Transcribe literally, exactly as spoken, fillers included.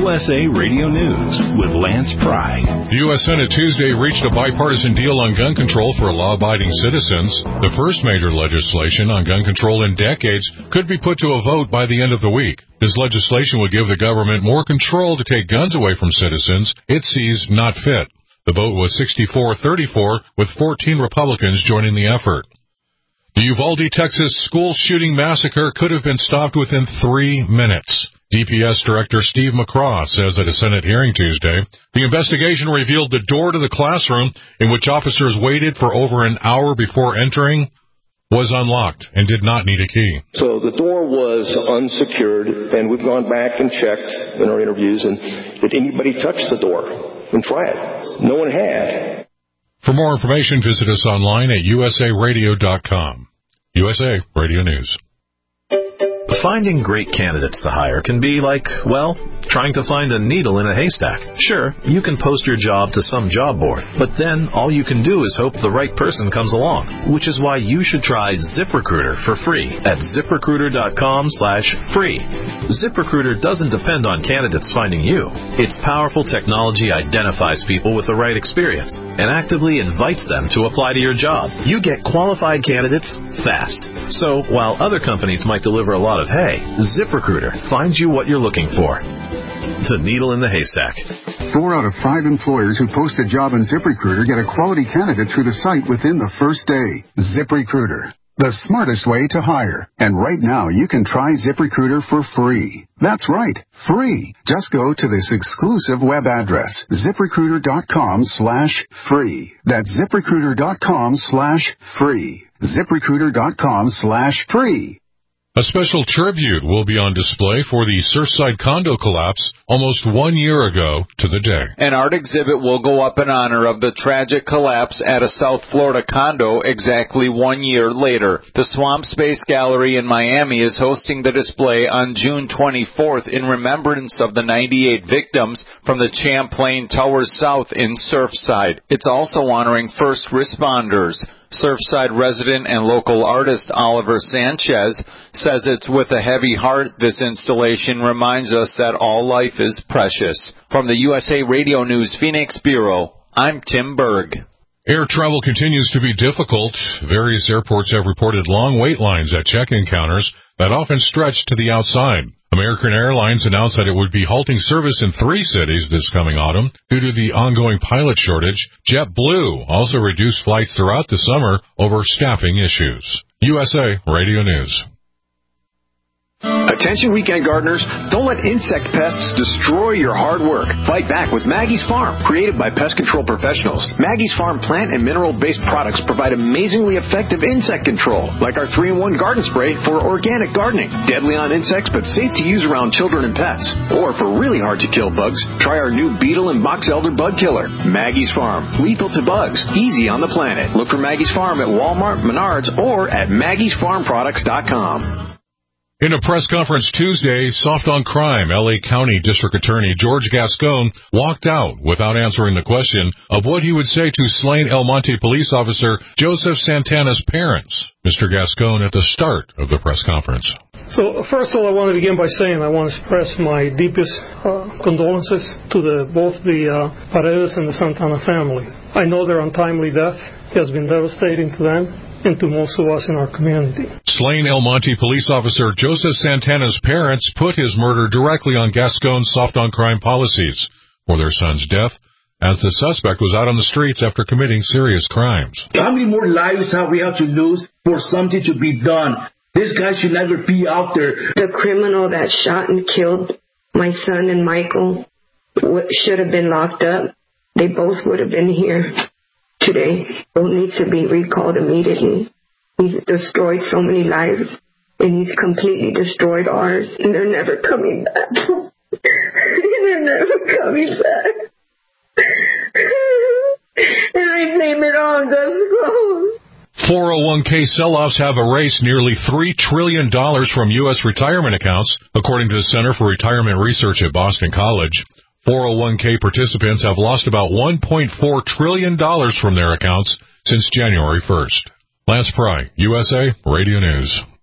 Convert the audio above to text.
U S A Radio News with Lance Pry. The U S Senate Tuesday reached a bipartisan deal on gun control for law-abiding citizens. The first major legislation on gun control in decades could be put to a vote by the end of the week. This legislation would give the government more control to take guns away from citizens it sees not fit. The vote was sixty-four thirty-four, with fourteen Republicans joining the effort. The Uvalde, Texas school shooting massacre could have been stopped within three minutes. D P S Director Steve McCraw says at a Senate hearing Tuesday, the investigation revealed the door to the classroom in which officers waited for over an hour before entering was unlocked and did not need a key. So the door was unsecured, and we've gone back and checked in our interviews, and did anybody touch the door and try it? No one had. For more information, visit us online at U S A radio dot com. U S A Radio News. Finding great candidates to hire can be like, well, trying to find a needle in a haystack. Sure, you can post your job to some job board, but then all you can do is hope the right person comes along, which is why you should try ZipRecruiter for free at ZipRecruiter dot com slash free. ZipRecruiter doesn't depend on candidates finding you. Its powerful technology identifies people with the right experience and actively invites them to apply to your job. You get qualified candidates fast. So while other companies might deliver a lot of hay, ZipRecruiter finds you what you're looking for. The needle in the haystack. Four out of five employers who post a job on ZipRecruiter get a quality candidate through the site within the first day. ZipRecruiter, the smartest way to hire. And right now, you can try ZipRecruiter for free. That's right, free. Just go to this exclusive web address, ZipRecruiter dot com slash free. That's ZipRecruiter dot com slash free. ZipRecruiter dot com slash free. A special tribute will be on display for the Surfside condo collapse almost one year ago to the day. An art exhibit will go up in honor of the tragic collapse at a South Florida condo exactly one year later. The Swamp Space Gallery in Miami is hosting the display on June twenty-fourth in remembrance of the ninety-eight victims from the Champlain Towers South in Surfside. It's also honoring first responders. Surfside resident and local artist Oliver Sanchez says it's with a heavy heart this installation reminds us that all life is precious. From the U S A Radio News Phoenix Bureau, I'm Tim Berg. Air travel continues to be difficult. Various airports have reported long wait lines at check-in counters that often stretch to the outside. American Airlines announced that it would be halting service in three cities this coming autumn due to the ongoing pilot shortage. JetBlue also reduced flights throughout the summer over staffing issues. U S A Radio News. Attention weekend gardeners, don't let insect pests destroy your hard work. Fight back with Maggie's Farm, created by pest control professionals. Maggie's Farm plant and mineral-based products provide amazingly effective insect control, like our three in one garden spray for organic gardening. Deadly on insects, but safe to use around children and pets. Or for really hard-to-kill bugs, try our new beetle and box elder bug killer. Maggie's Farm, lethal to bugs, easy on the planet. Look for Maggie's Farm at Walmart, Menards, or at Maggies Farm Products dot com. In a press conference Tuesday, Soft on Crime L A County District Attorney George Gascon walked out without answering the question of what he would say to slain El Monte police officer Joseph Santana's parents. Mister Gascon at the start of the press conference. So, first of all, I want to begin by saying I want to express my deepest uh, condolences to the, both the uh, Paredes and the Santana family. I know their untimely death has been devastating to them and to most of us in our community. Slain El Monte police officer Joseph Santana's parents put his murder directly on Gascon's soft on crime policies for their son's death, as the suspect was out on the streets after committing serious crimes. How many more lives have we have to lose for something to be done? This guy should never be out there. The criminal that shot and killed my son and Michael should have been locked up. They both would have been here today. Don't need to be recalled immediately. He's destroyed so many lives, and he's completely destroyed ours, and they're never coming back. They're never coming back. And I blame it on Gascon. four oh one k sell-offs have erased nearly three trillion dollars from U S retirement accounts, according to the Center for Retirement Research at Boston College. four oh one k participants have lost about one point four trillion dollars from their accounts since January first. Lance Pry, U S A Radio News.